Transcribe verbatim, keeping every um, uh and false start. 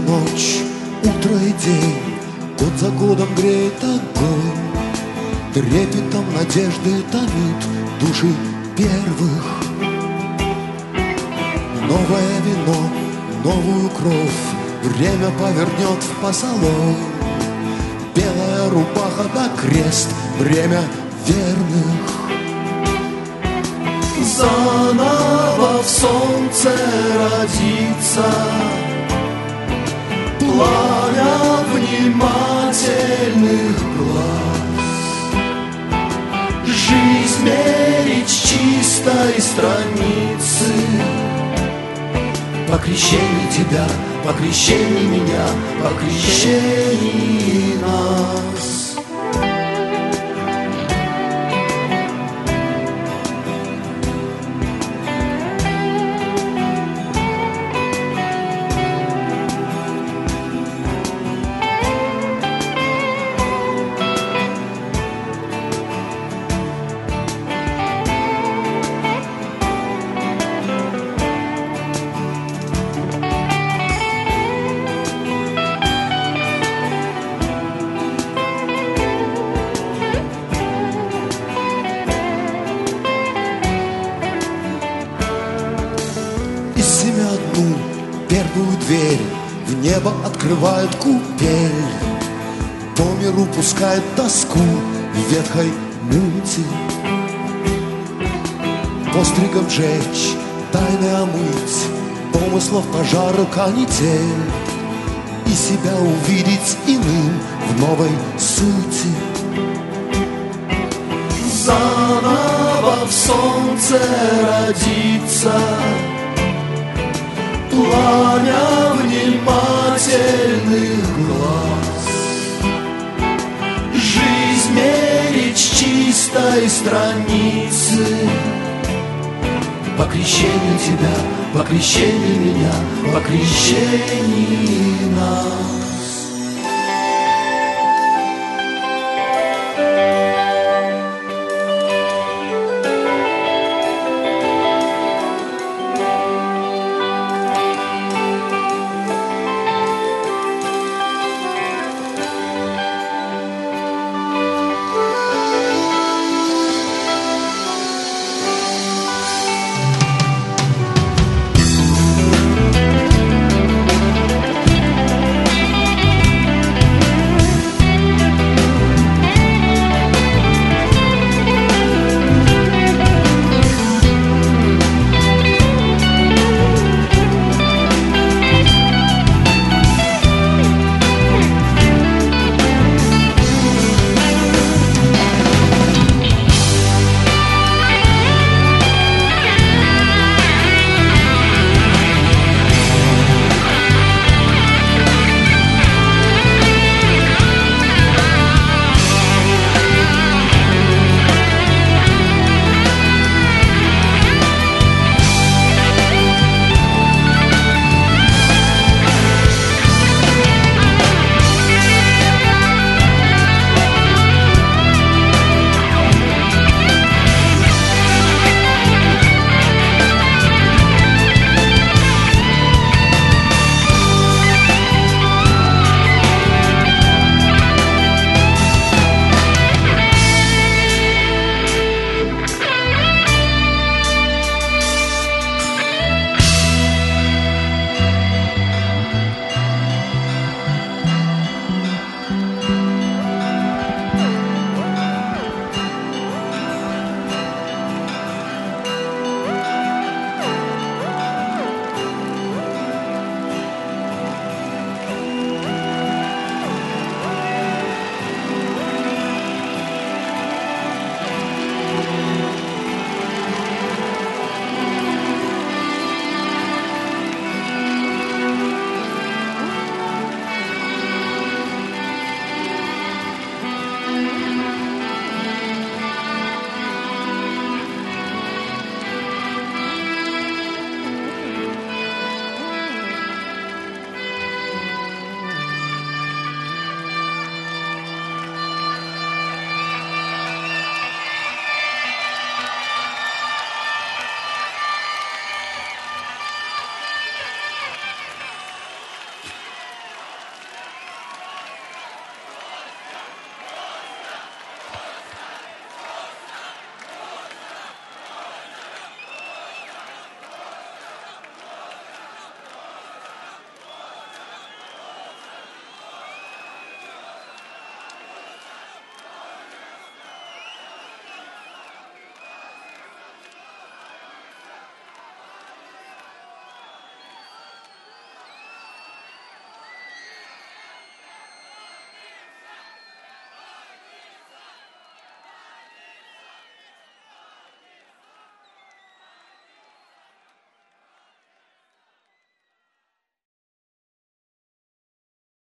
ночь, утро и день, год за годом греет огонь. Трепетом надежды томит души первых. Новое вино, новую кровь время повернет в позолой. Белая рубаха да крест, время верных. Заново в солнце родится пламя внимательных глаз. Жизнь мерить с чистой страницы. По крещении тебя, по крещении меня, по крещении нас. Одну первую дверь в небо открывает купель. По миру пускает тоску в ветхой мути. Постригом жечь, тайны омыть, помыслов пожара канитель. И себя увидеть иным в новой сути. Заново в солнце родится пламя внимательных глаз. Жизнь мерить с чистой страницы. По крещению тебя, по крещению меня, по крещению нас.